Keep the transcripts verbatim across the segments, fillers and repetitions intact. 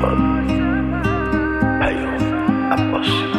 من پیام عباسی.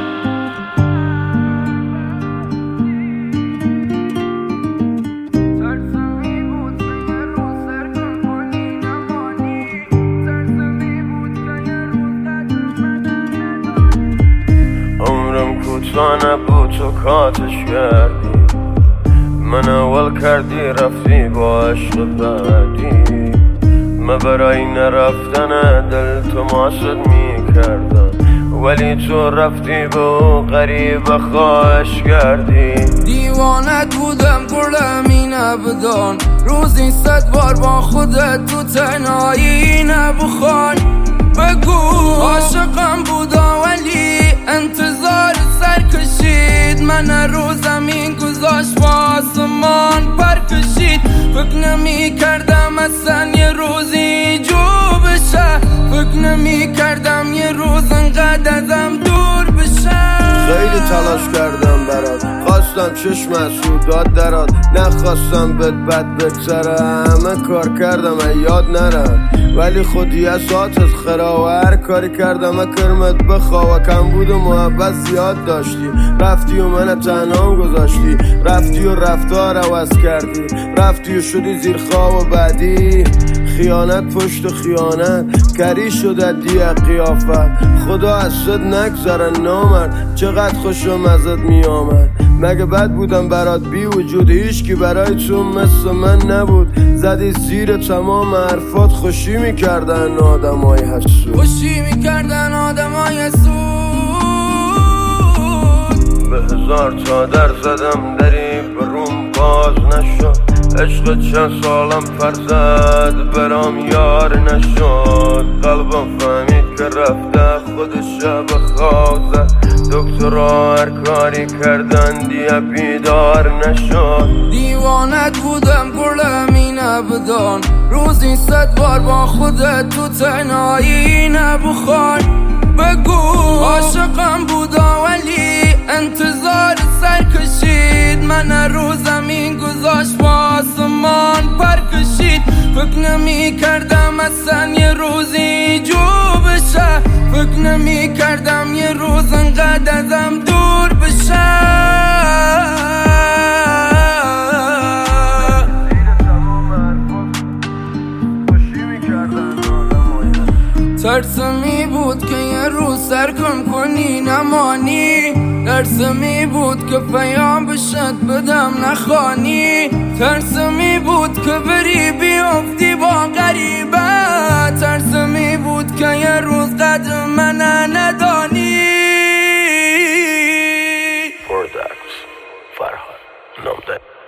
عمرم کوتاه نبود تو کاتش کردی، من اول کردی رفتی با عشق بعدی. من برای نرفتن دل تو ماسد می کردم، ولی تو رفتی به او غریب خواهش کردی. دیوانت بودم گلمی نبدان، روزی صد بار با خودت تو تنهایی نبخوان. بگو عاشقم بودا ولی انتظار سر کشید، من رو زمین گذاشت با آسمان پر کشید. فکر نمی کردم اصلا یه روزی جو بشه، فکر نمی کردم یه روز انقدر ازم دور بشه. خیلی تلاش کردم برات، خواستم چشم سودات درات، نخواستم بد بد بگذره. همه کار کردم یاد نرم، ولی خودی اسات از خرا و هر کاری کردم کرمت بخوا. کم بود و محبت زیاد داشتی، رفتی و من تنهام گذاشتی، رفتی و رفتار عوض کردی، رفتی و شدی زیر خواب و بعدی. خیانت پشت خیانت کری شده دیه قیافت، خدا از صد نگذره نامرد، چقدر خوشم ازت می آمد. مگه بد بودم برات بی وجود، هیچ کی برای تو مثل من نبود. زدی زیر تمام حرفات، خوشی میکردن آدمای حسود، خوشی میکردن آدمای حسود. به هزار تا در زدم دری بروم باز نشد، عشق چند سالم فرزد برام یار نشد. قلبم فهمید که رفته خودش به خواب زد، دکترها هر کاری کردن دیگه بیدار نشد. دیوانت بودم گلمی نبدان، روزی صد بار با خودت تو تنهایی نبخوان. بگو عاشقم بودا ولی انتظار سر کشید، من رو زمین گذاشت با آسمان پر کشید. فکر نمی کردم اصلا یه روزی جو بشه، فکر نمی کردم یه روز انقدر ازم دور بشه. ترسمی بود که یه روز سرکم کنی نمانی، ترسمی بود که پیام بشت بدم نخوانی، ترسمی بود که بری بیافتی با غریبه، ترسمی بود که یه روز قدر من ندانی. پرودکت فرهاد نامده.